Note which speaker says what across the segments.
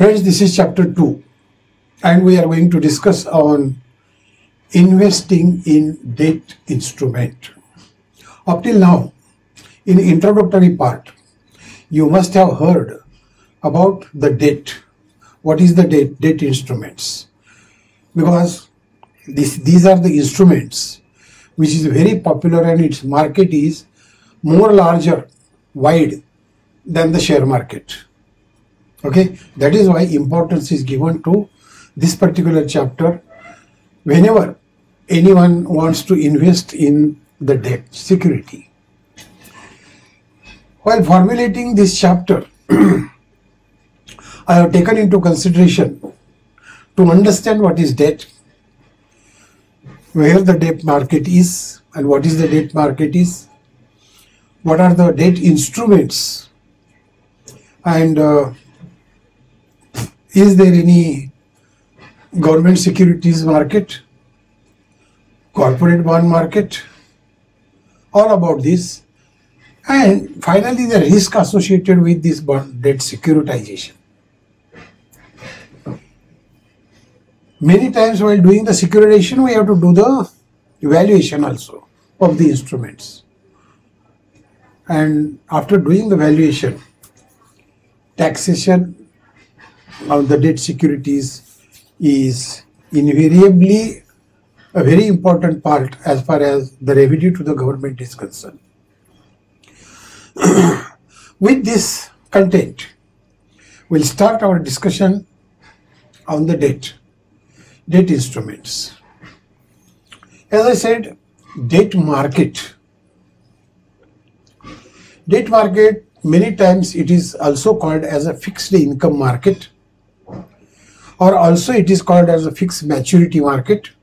Speaker 1: Friends, this is chapter 2 and we are going to discuss on investing in debt instrument. Up till now, in introductory part, you must have heard about the debt. What is the debt instruments? Because these are the instruments which is very popular and its market is more larger, wide than the share market. Okay, that is why importance is given to this particular chapter whenever anyone wants to invest in the debt security. While formulating this chapter, I have taken into consideration to understand what is debt, where the debt market is and what is the debt market is, what are the debt instruments, and is there any government securities market, corporate bond market, all about this, and finally the risk associated with this bond debt securitization. Many times while doing the securitization, we have to do the valuation also of the instruments. And after doing the valuation, taxation of the debt securities is invariably a very important part as far as the revenue to the government is concerned. With this content, we'll start our discussion on the debt instruments. As I said, debt market many times it is also called as a fixed income market, or also it is called as a fixed maturity market,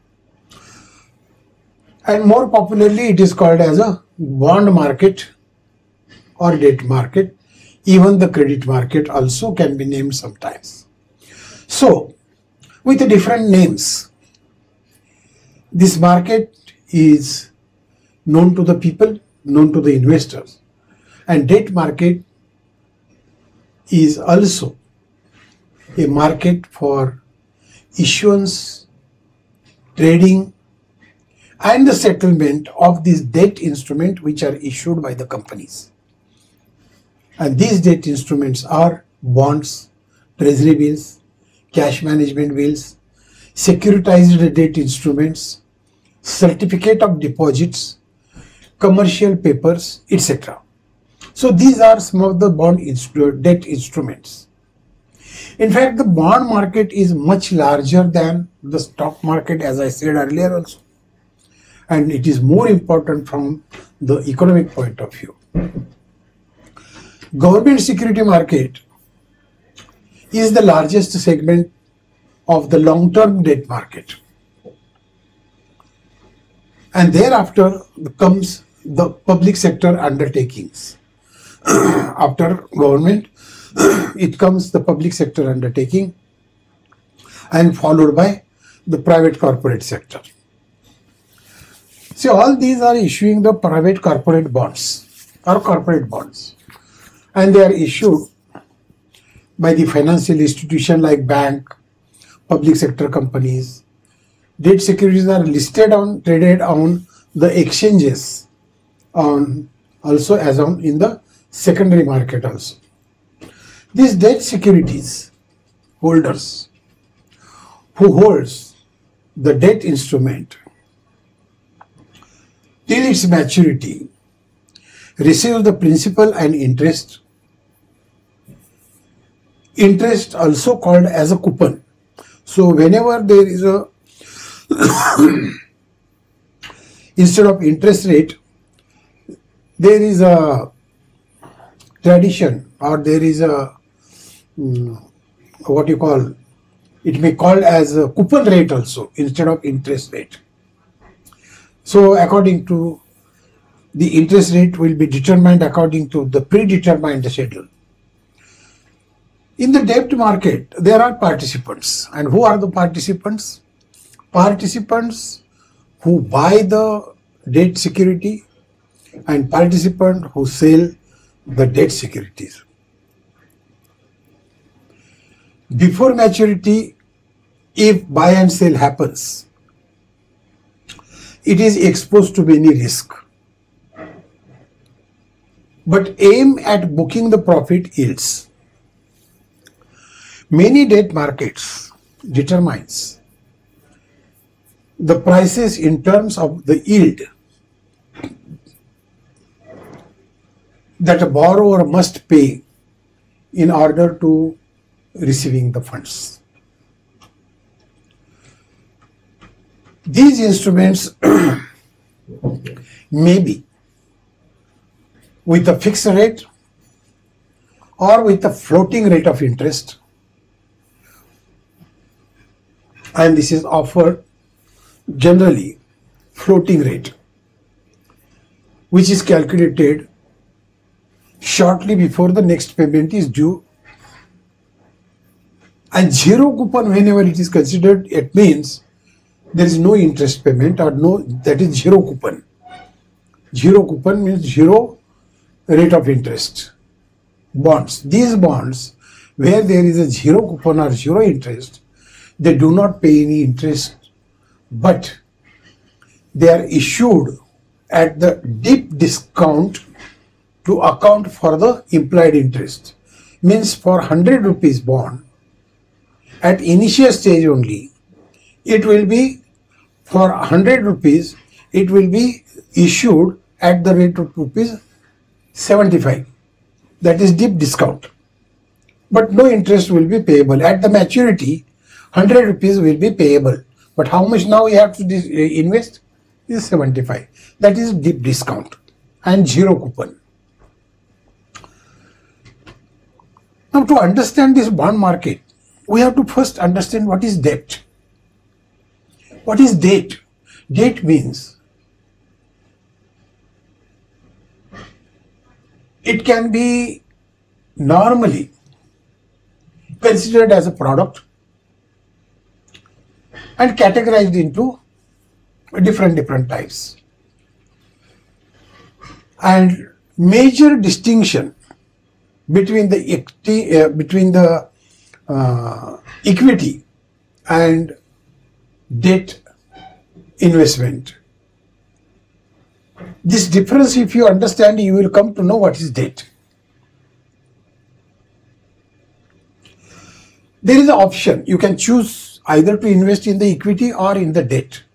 Speaker 1: and more popularly it is called as a bond market or debt market. Even the credit market also can be named sometimes. So with the different names, this market is known to the people, known to the investors, and debt market is also a market for issuance, trading, and the settlement of these debt instruments which are issued by the companies. And these debt instruments are bonds, treasury bills, cash management bills, securitized debt instruments, certificate of deposits, commercial papers, etc. So these are some of the debt instruments. In fact, the bond market is much larger than the stock market, as I said earlier also, and it is more important from the economic point of view. Government security market is the largest segment of the long-term debt market, and thereafter comes the public sector undertakings. After government, it comes the public sector undertaking, and followed by the private corporate sector. See, all these are issuing the private corporate bonds or corporate bonds, and they are issued by the financial institution like bank, public sector companies. Debt securities are listed on, traded on the exchanges, on also as on in the secondary market also. These debt securities holders who holds the debt instrument till its maturity receive the principal and interest. Interest also called as a coupon. So whenever there is a instead of interest rate, there is a tradition, or there is a what you call, it may called as a coupon rate also instead of interest rate. So according to the interest rate will be determined according to the predetermined schedule. In the debt market, there are participants. And who are the participants? Participants who buy the debt security and participants who sell the debt securities. Before maturity, if buy and sell happens, it is exposed to many risks. But aim at booking the profit yields. Many debt markets determines the prices in terms of the yield that a borrower must pay in order to receiving the funds. These instruments may be with a fixed rate or with a floating rate of interest, and this is offered generally floating rate, which is calculated shortly before the next payment is due, and zero coupon whenever it is considered, it means there is no interest payment or no, that is zero coupon. Zero coupon means zero rate of interest. Bonds, these bonds where there is a zero coupon or zero interest, they do not pay any interest, but they are issued at the deep discount to account for the implied interest. Means for 100 rupees bond, at initial stage only, it will be for 100 rupees, it will be issued at the rate of rupees 75. That is deep discount. But no interest will be payable. At the maturity, 100 rupees will be payable. But how much now we have to invest? Is 75. That is deep discount and zero coupon. Now, to understand this bond market, we have to first understand what is debt. What is debt? Debt means it can be normally considered as a product and categorized into different types. And major distinction between the equity and debt investment. This difference, if you understand, you will come to know what is debt. There is an option. You can choose either to invest in the equity or in the debt.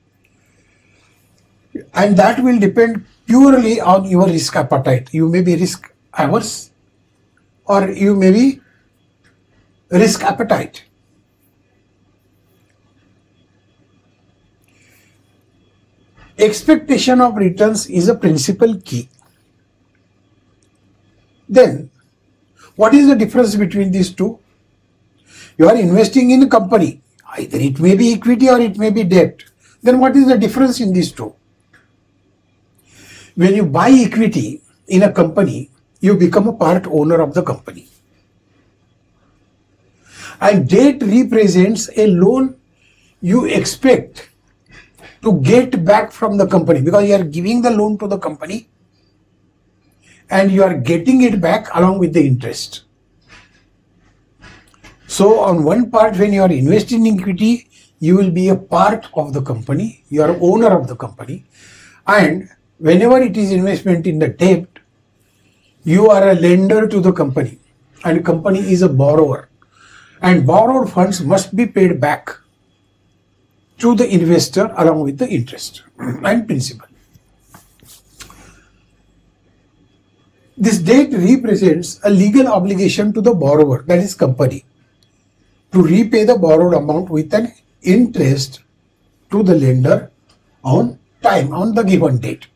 Speaker 1: And that will depend purely on your risk appetite. You may be risk averse or you may be risk appetite. Expectation of returns is a principal key. Then, what is the difference between these two? You are investing in a company. Either it may be equity or it may be debt. Then what is the difference in these two? When you buy equity in a company, you become a part owner of the company. And debt represents a loan you expect to get back from the company, because you are giving the loan to the company and you are getting it back along with the interest. So on one part, when you are investing in equity, you will be a part of the company, you are owner of the company, and whenever it is investment in the debt, you are a lender to the company and company is a borrower, and borrowed funds must be paid back to the investor along with the interest and principal. This debt represents a legal obligation to the borrower, that is company, to repay the borrowed amount with an interest to the lender on time, on the given date.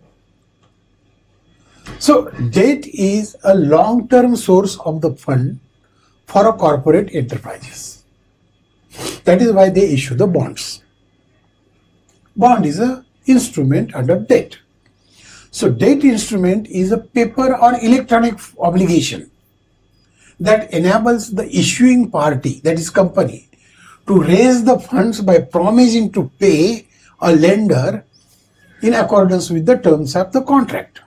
Speaker 1: So debt is a long-term source of the fund for a corporate enterprises. That is why they issue the bonds. Bond is an instrument under debt. So debt instrument is a paper or electronic obligation that enables the issuing party, that is company, to raise the funds by promising to pay a lender in accordance with the terms of the contract.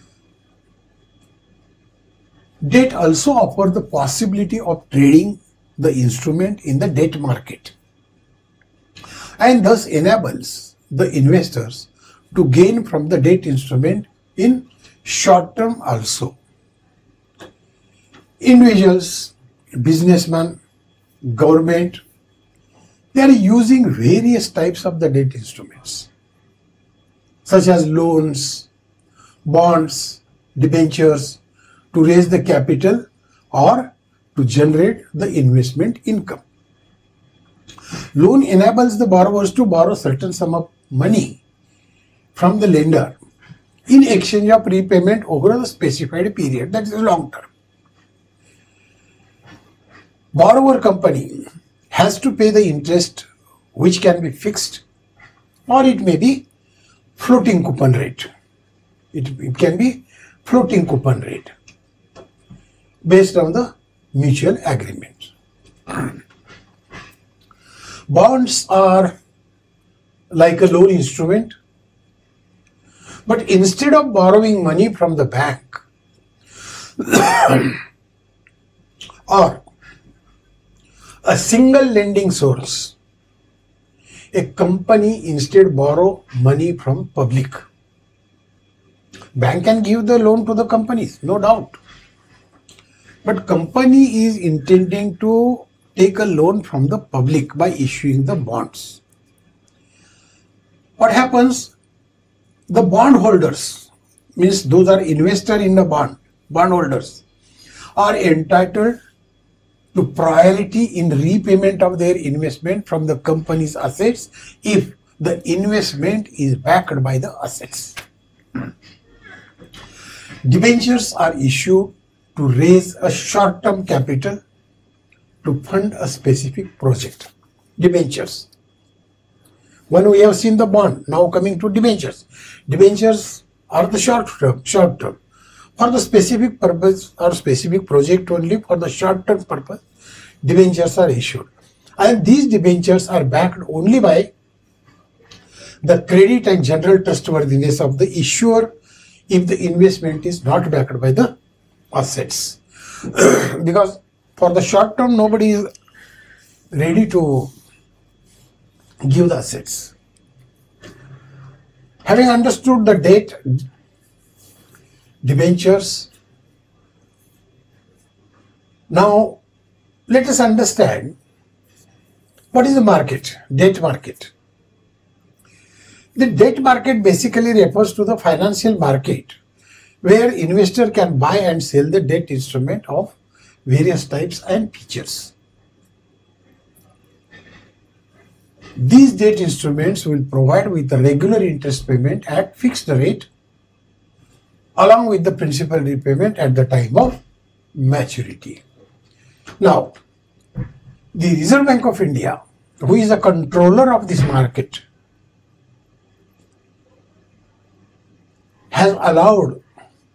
Speaker 1: Debt also offers the possibility of trading the instrument in the debt market and thus enables the investors to gain from the debt instrument in short term also. Individuals, businessmen, government, they are using various types of the debt instruments such as loans, bonds, debentures to raise the capital or to generate the investment income. Loan enables the borrowers to borrow certain sum of money from the lender in exchange of repayment over a specified period, that is long term. Borrower company has to pay the interest, which can be fixed or it may be floating coupon rate. It can be floating coupon rate based on the mutual agreement. Bonds are like a loan instrument, but instead of borrowing money from the bank or a single lending source, a company instead borrow money from public. Bank can give the loan to the companies, no doubt. But company is intending to take a loan from the public by issuing the bonds. What happens? The bondholders, means those are investor in the bondholders, are entitled to priority in repayment of their investment from the company's assets if the investment is backed by the assets. Debentures are issued to raise a short-term capital to fund a specific project. Debentures. When we have seen the bond, now coming to debentures. Debentures are the short term. For the specific purpose or specific project only, for the short-term purpose, debentures are issued. And these debentures are backed only by the credit and general trustworthiness of the issuer if the investment is not backed by the assets. Because for the short term, nobody is ready to give the assets. Having understood the debt, debentures, now let us understand what is the market, debt market. The debt market basically refers to the financial market where investor can buy and sell the debt instrument of various types and features. These debt instruments will provide with the regular interest payment at fixed rate along with the principal repayment at the time of maturity. Now, the Reserve Bank of India, who is a controller of this market, has allowed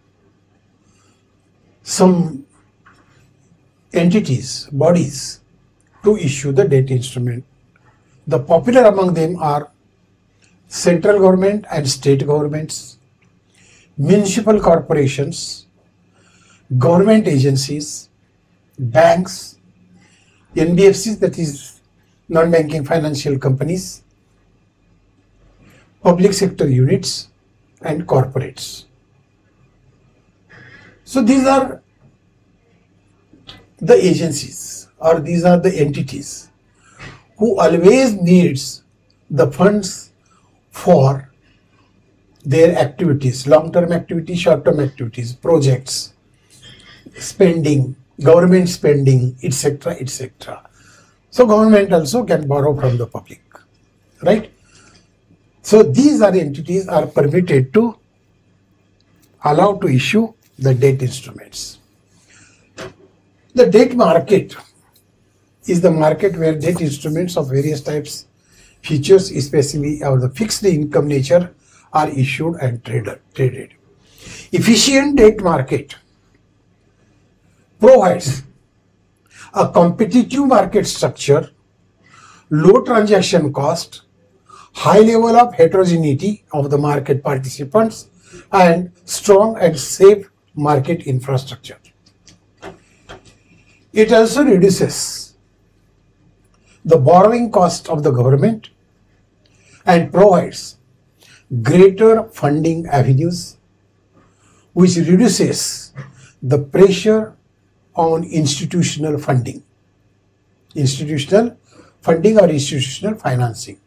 Speaker 1: some entities, bodies, to issue the debt instrument. The popular among them are central government and state governments, municipal corporations, government agencies, banks, NBFCs, that is non-banking financial companies, public sector units and corporates. So these are the agencies or these are the entities who always needs the funds for their activities, long-term activities, short-term activities, projects, spending, government spending, etc., etc. So government also can borrow from the public, right? So these are entities are permitted to allow to issue the debt instruments. The debt market is the market where debt instruments of various types, features, especially of the fixed income nature, are issued and traded. Efficient debt market provides a competitive market structure, low transaction cost, high level of heterogeneity of the market participants, and strong and safe market infrastructure. It also reduces the borrowing cost of the government and provides greater funding avenues, which reduces the pressure on institutional funding or institutional financing.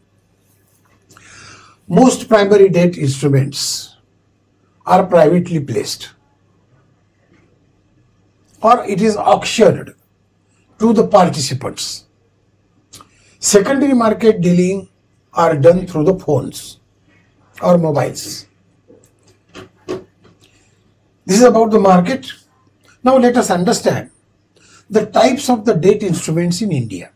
Speaker 1: Most primary debt instruments are privately placed, or it is auctioned to the participants. Secondary market dealing are done through the phones or mobiles. This is about the market. Now let us understand the types of the debt instruments in India.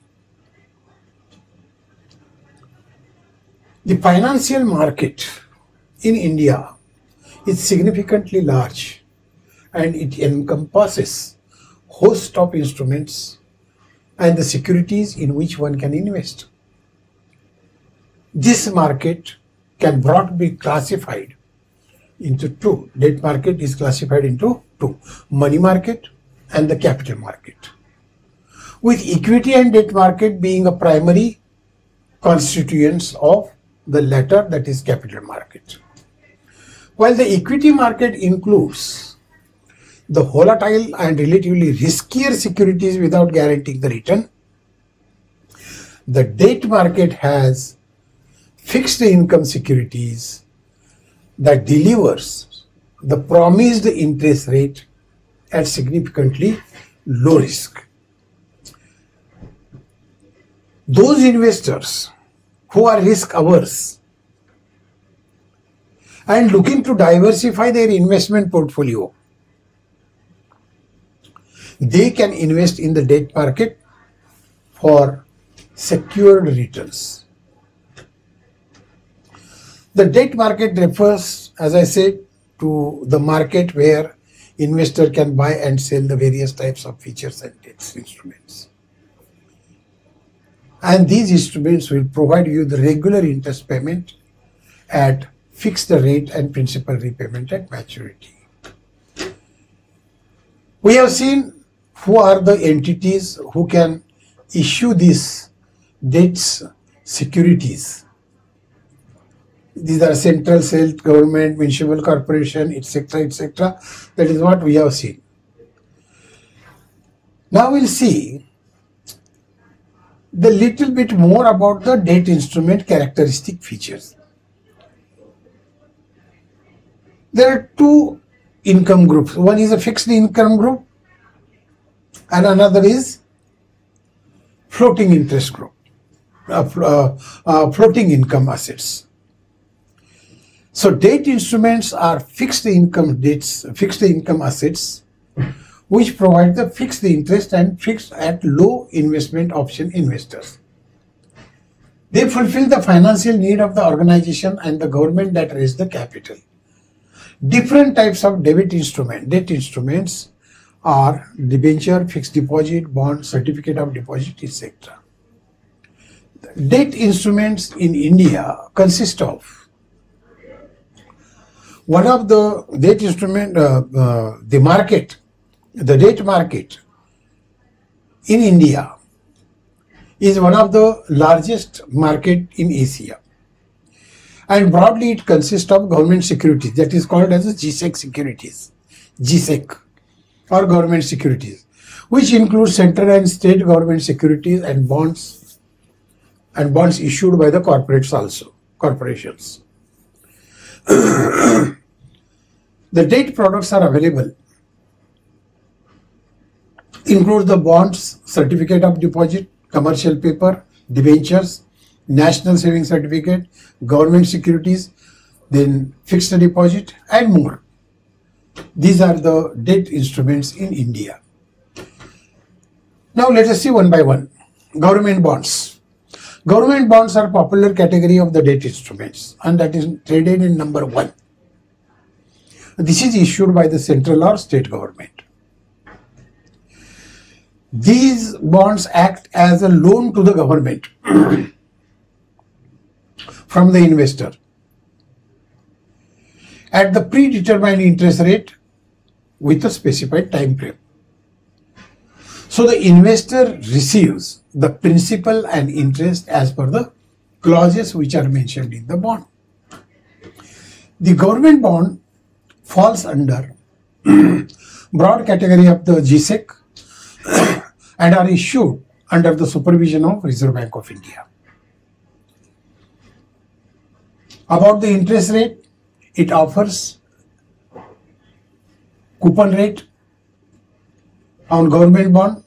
Speaker 1: The financial market in India is significantly large, and it encompasses host of instruments and the securities in which one can invest. This market can broadly be classified into two. Debt market is classified into two: money market and the capital market, with equity and debt market being a primary constituents of the latter, that is capital market. While the equity market includes the volatile and relatively riskier securities without guaranteeing the return, the debt market has fixed income securities that delivers the promised interest rate at significantly low risk. Those investors who are risk averse and looking to diversify their investment portfolio, they can invest in the debt market for secured returns. The debt market refers, as I said, to the market where investor can buy and sell the various types of features and debt instruments. And these instruments will provide you the regular interest payment at fixed rate and principal repayment at maturity. We have seen who are the entities who can issue these debts securities. These are central, state government, municipal corporation, etc., etc. That is what we have seen. Now we'll see the little bit more about the debt instrument characteristic features. There are two income groups. One is a fixed income group and another is floating interest group, floating income assets. So debt instruments are fixed income debts, fixed income assets, which provide the fixed interest and fixed at low investment option investors. They fulfill the financial need of the organization and the government that raise the capital. Different types of debt instruments are debenture, fixed deposit, bond, certificate of deposit, etc. Debt instruments in India consist of one of the debt instrument, the debt market in India is one of the largest market in Asia. And broadly it consists of government securities, that is called as GSEC securities, GSEC or government securities, which include central and state government securities and bonds issued by the corporations. The debt products are available include the bonds, certificate of deposit, commercial paper, debentures, national savings certificate, government securities, then fixed deposit and more. These are the debt instruments in India. Now let us see one by one. Government bonds. Government bonds are a popular category of the debt instruments and that is traded in number 1. This is issued by the central or state government. These bonds act as a loan to the government from the investor at the predetermined interest rate with a specified time frame. So the investor receives the principal and interest as per the clauses which are mentioned in the bond. The government bond falls under broad category of the GSEC and are issued under the supervision of Reserve Bank of India. About the interest rate, it offers coupon rate on government bond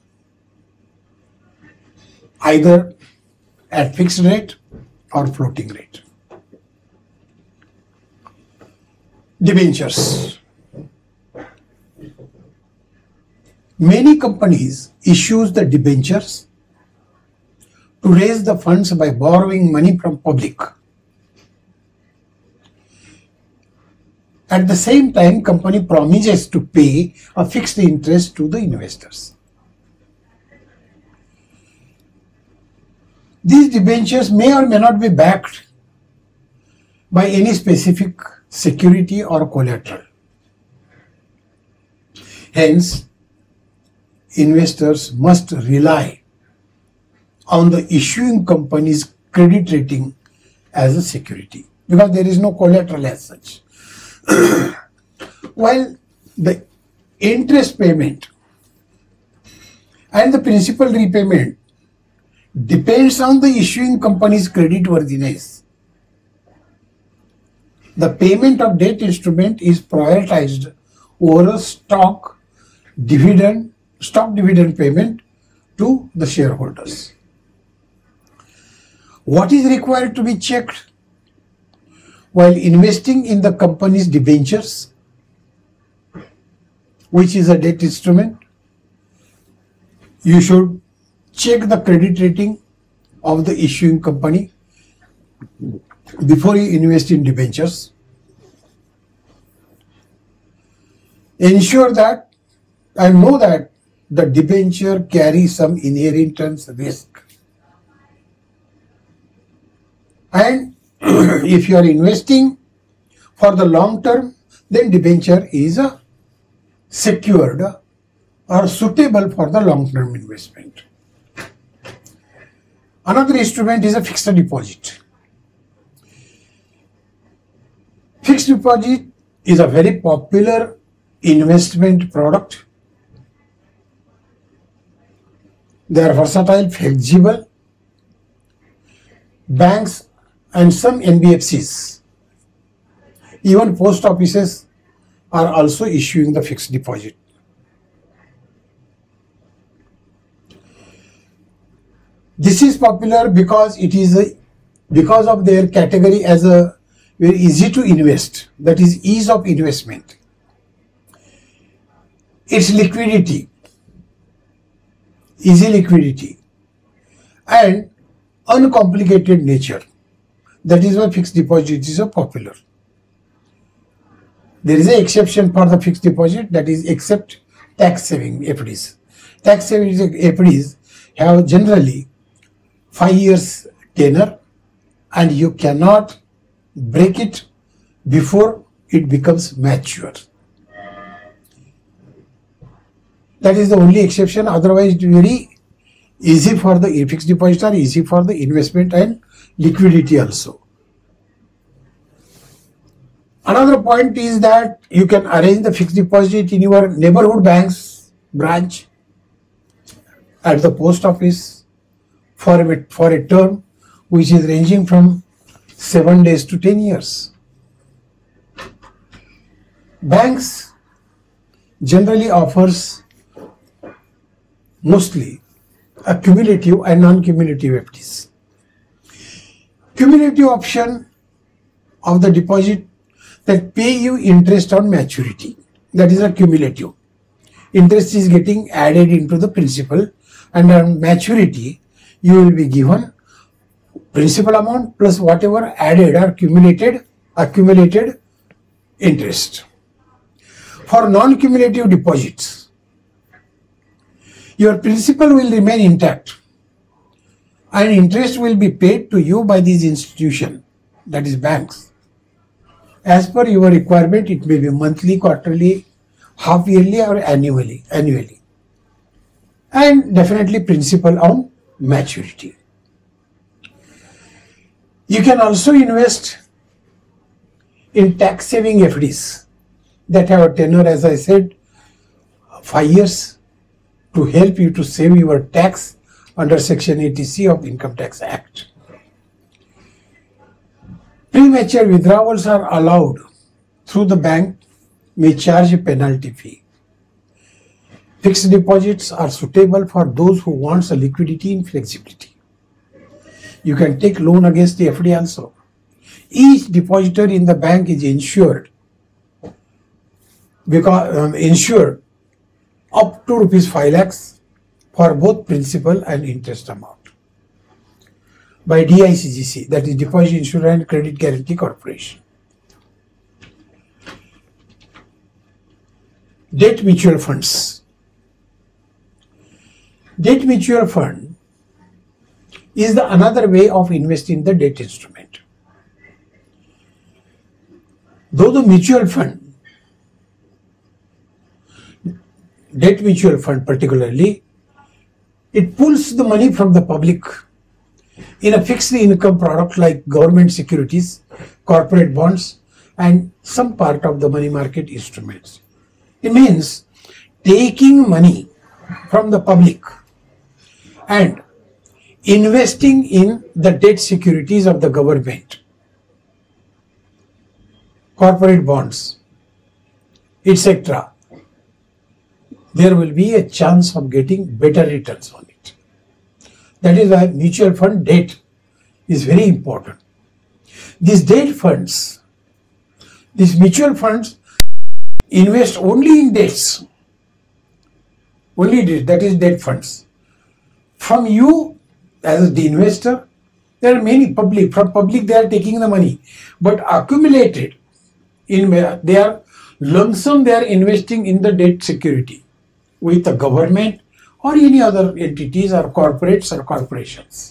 Speaker 1: either at fixed rate or floating rate. Debentures. Many companies issue the debentures to raise the funds by borrowing money from public. At the same time, company promises to pay a fixed interest to the investors. These debentures may or may not be backed by any specific security or collateral. Hence, investors must rely on the issuing company's credit rating as a security because there is no collateral as such. While the interest payment and the principal repayment depends on the issuing company's creditworthiness, the payment of debt instrument is prioritized over a stock dividend payment to the shareholders. What is required to be checked while investing in the company's debentures, which is a debt instrument? You should check the credit rating of the issuing company before you invest in debentures. Ensure that and know that the debenture carries some inherent risk. And if you are investing for the long term, then debenture is secured or suitable for the long term investment. Another instrument is a fixed deposit. Fixed deposit is a very popular investment product. They are versatile, flexible. Banks and some NBFCs, even post offices, are also issuing the fixed deposit. This is popular because it is because of their category as a very easy to invest, that is ease of investment. Its liquidity, easy liquidity, and uncomplicated nature. That is why fixed deposit is so popular. There is an exception for the fixed deposit, that is except tax saving FDs. Tax saving FDs have generally 5 years tenure and you cannot break it before it becomes mature. That is the only exception. Otherwise, it is very easy for the fixed deposit, are easy for the investment and liquidity also. Another point is that you can arrange the fixed deposit in your neighborhood bank's branch, at the post office for a term which is ranging from 7 days to 10 years. Banks generally offers mostly a cumulative and non-cumulative FDs. Cumulative option of the deposit that pay you interest on maturity, that is a cumulative. Interest is getting added into the principal, and on maturity you will be given principal amount plus whatever added or accumulated interest. For non-cumulative deposits, your principal will remain intact and interest will be paid to you by these institutions, that is banks. As per your requirement, it may be monthly, quarterly, half yearly or annually. and definitely principal on maturity. You can also invest in tax saving FDs that have a tenure, as I said, 5 years, to help you to save your tax under Section 80C of the Income Tax Act. Premature withdrawals are allowed through the bank may charge a penalty fee. Fixed deposits are suitable for those who want liquidity and flexibility. You can take loan against the FD also. Each depositor in the bank is insured up to rupees 5 lakhs for both principal and interest amount by DICGC, that is Deposit Insurance and Credit Guarantee Corporation. Debt mutual funds. Debt mutual fund is the another way of investing the debt instrument. Though the mutual fund, debt mutual fund particularly, it pulls the money from the public in a fixed income product like government securities, corporate bonds, and some part of the money market instruments. It means taking money from the public and investing in the debt securities of the government, corporate bonds, etc. There will be a chance of getting better returns on it. That is why mutual fund debt is very important. These debt funds, these mutual funds invest only in debts, only debt, that is debt funds. From you as the investor, there are many public, from public they are taking the money, but accumulated in they are lump sum, they are investing in the debt security with the government or any other entities or corporates or corporations.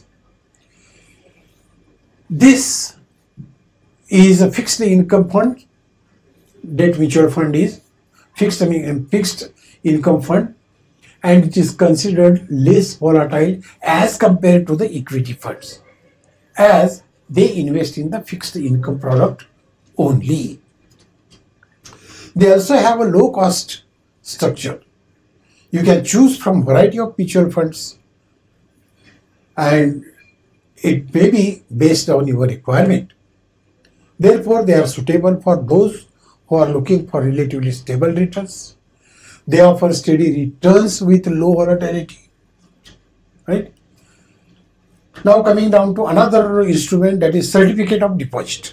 Speaker 1: This is a fixed income fund. Debt mutual fund is fixed income fund, and it is considered less volatile as compared to the equity funds, as they invest in the fixed income product only. They also have a low cost structure. You can choose from variety of mutual funds, and it may be based on your requirement. Therefore, they are suitable for those who are looking for relatively stable returns. They offer steady returns with low volatility. Right? Now coming down to another instrument, that is certificate of deposit.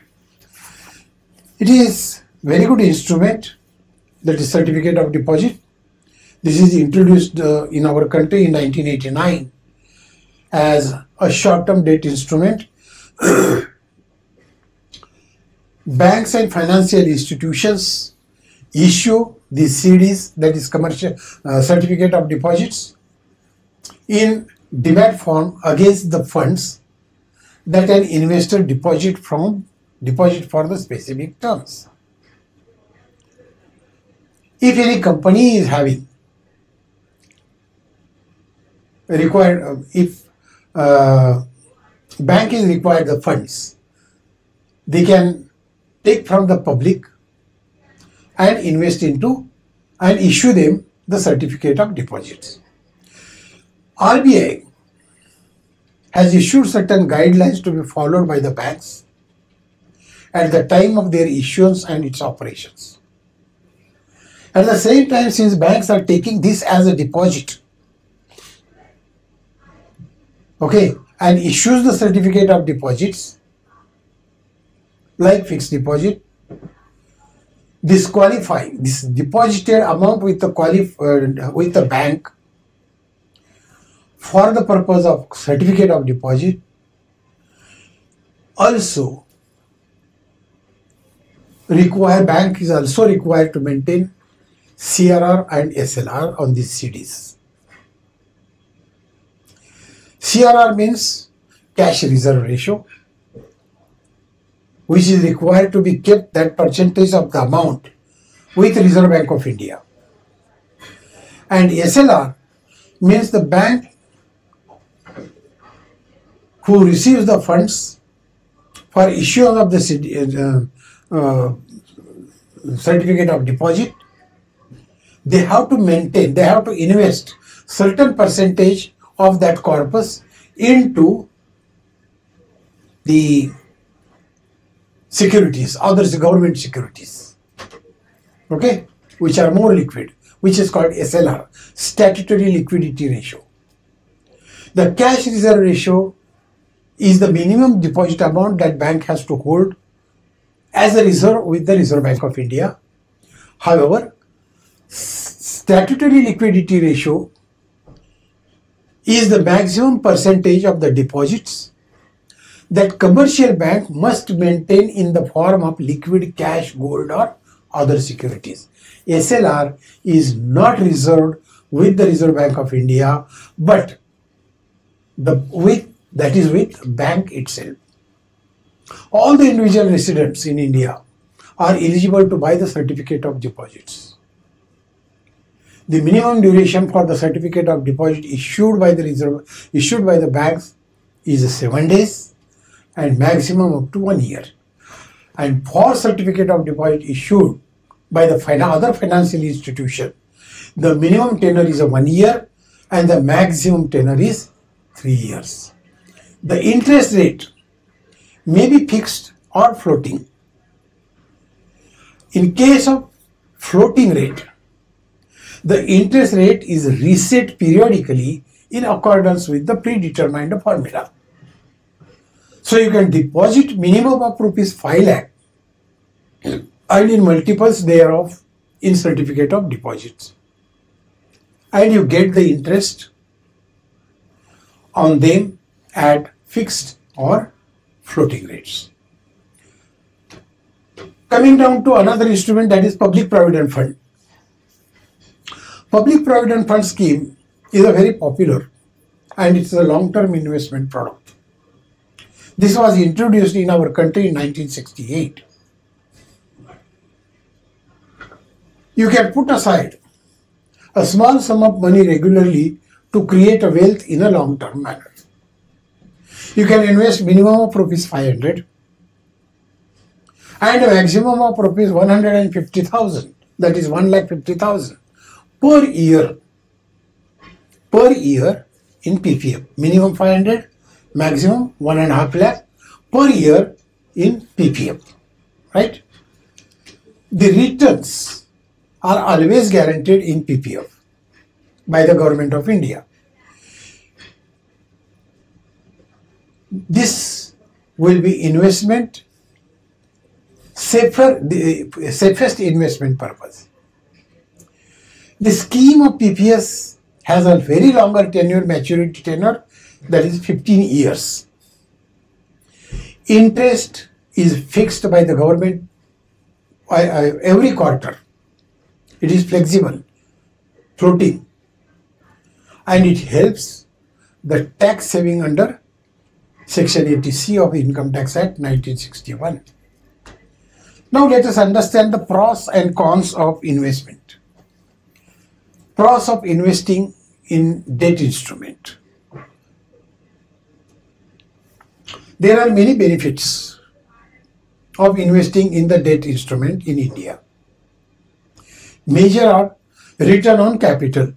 Speaker 1: It is very good instrument, that is certificate of deposit. This is introduced in our country in 1989 as a short-term debt instrument. Banks and financial institutions issue these CDs, that is commercial certificate of deposits, in demand form against the funds that an investor deposit for the specific terms. If any company is having required, if bank is required the funds, they can take from the public and invest into and issue them the certificate of deposits. RBI has issued certain guidelines to be followed by the banks at the time of their issuance and its operations. At the same time, since banks are taking this as a deposit, okay, and issues the certificate of deposits like fixed deposit, disqualify this deposited amount with the bank for the purpose of certificate of deposit. Also bank is also required to maintain CRR and SLR on these CDs. CRR means cash reserve ratio, which is required to be kept that percentage of the amount with Reserve Bank of India. And SLR means the bank who receives the funds for issuance of the certificate of deposit, they have to maintain, they have to invest certain percentage of that corpus into the securities, other government securities, okay, which are more liquid, which is called SLR, statutory liquidity ratio. The cash reserve ratio is the minimum deposit amount that bank has to hold as a reserve with the Reserve Bank of India. However, statutory liquidity ratio is the maximum percentage of the deposits that commercial bank must maintain in the form of liquid cash, gold or other securities. SLR is not reserved with the Reserve Bank of India, but that is with bank itself. All the individual residents in India are eligible to buy the certificate of deposits. The minimum duration for the certificate of deposit issued by the banks is 7 days and maximum up to 1 year. And for certificate of deposit issued by the other financial institution, the minimum tenure is 1 year and the maximum tenure is 3 years. The interest rate may be fixed or floating. In case of floating rate, the interest rate is reset periodically in accordance with the predetermined formula. So you can deposit minimum of ₹5 lakh and in multiples thereof in certificate of deposits, and you get the interest on them at fixed or floating rates. Coming down to another instrument, that is Public Provident Fund. Public Provident Fund scheme is a very popular and it's a long-term investment product. This was introduced in our country in 1968. You can put aside a small sum of money regularly to create a wealth in a long-term manner. You can invest minimum of ₹500 and a maximum of ₹150,000, that is 1,50,000 per year in PPF. Minimum 500, maximum 1.5 lakh per year in PPF, right? The returns are always guaranteed in PPF by the Government of India. This will be investment the safest investment purpose. The scheme of PPS has a very longer tenure, maturity tenure, that is 15 years. Interest is fixed by the government every quarter. It is flexible, floating, and it helps the tax saving under Section 80C of Income Tax Act 1961. Now let us understand the pros and cons of investment. Pros of investing in debt instrument. There are many benefits of investing in the debt instrument in India. Major are return on capital.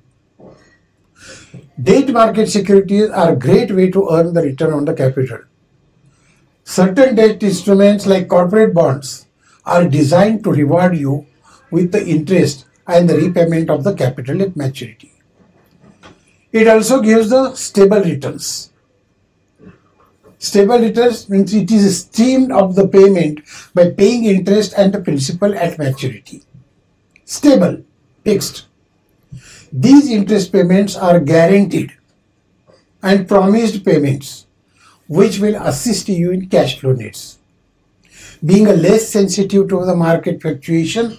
Speaker 1: Debt market securities are a great way to earn the return on the capital. Certain debt instruments like corporate bonds are designed to reward you with the interest and the repayment of the capital at maturity. It also gives the stable returns. Stable returns means it is streamed of the payment by paying interest and the principal at maturity. Stable, fixed. These interest payments are guaranteed and promised payments which will assist you in cash flow needs. Being less sensitive to the market fluctuation,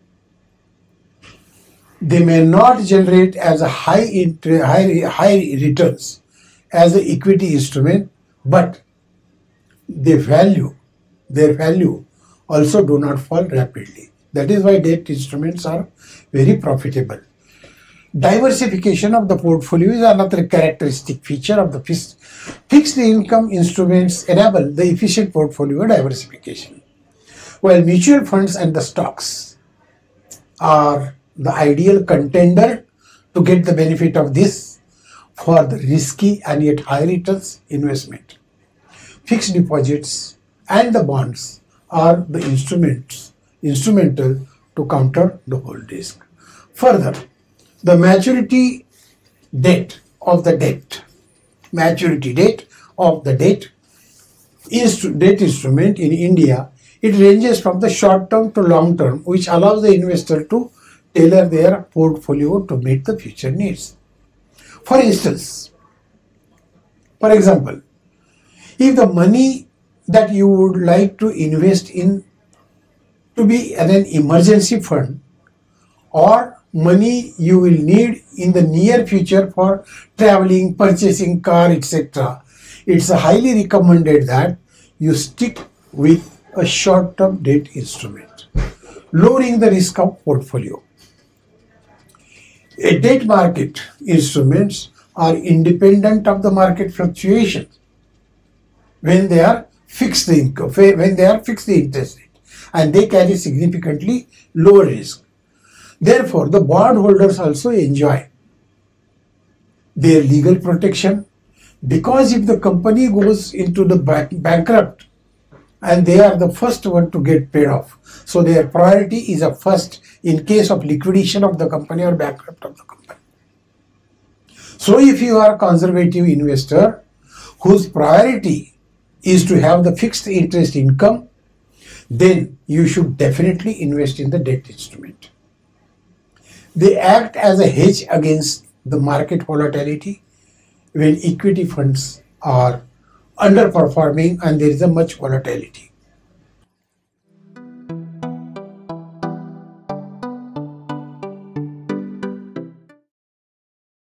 Speaker 1: they may not generate as a high returns as the equity instrument, but their value also do not fall rapidly. That is why debt instruments are very profitable. Diversification of the portfolio is another characteristic feature of the fixed income instruments enable the efficient portfolio diversification. While mutual funds and the stocks are the ideal contender to get the benefit of this for the risky and yet high returns investment, fixed deposits and the bonds are the instrumental to counter the whole risk. Further, the maturity date of the debt instrument in India, it ranges from the short term to long term, which allows the investor to tailor their portfolio to meet the future needs. For example, if the money that you would like to invest in to be an emergency fund, or money you will need in the near future for traveling, purchasing car, etc., it's highly recommended that you stick with a short-term debt instrument, lowering the risk of portfolio. A debt market instruments are independent of the market fluctuations when they are fixed interest rate, and they carry significantly lower risk. Therefore, the bondholders also enjoy their legal protection, because if the company goes into the bankrupt, and they are the first one to get paid off, so their priority is a first in case of liquidation of the company or bankrupt of the company. So if you are a conservative investor whose priority is to have the fixed interest income, then you should definitely invest in the debt instrument. They act as a hedge against the market volatility when equity funds are underperforming and there is a much volatility.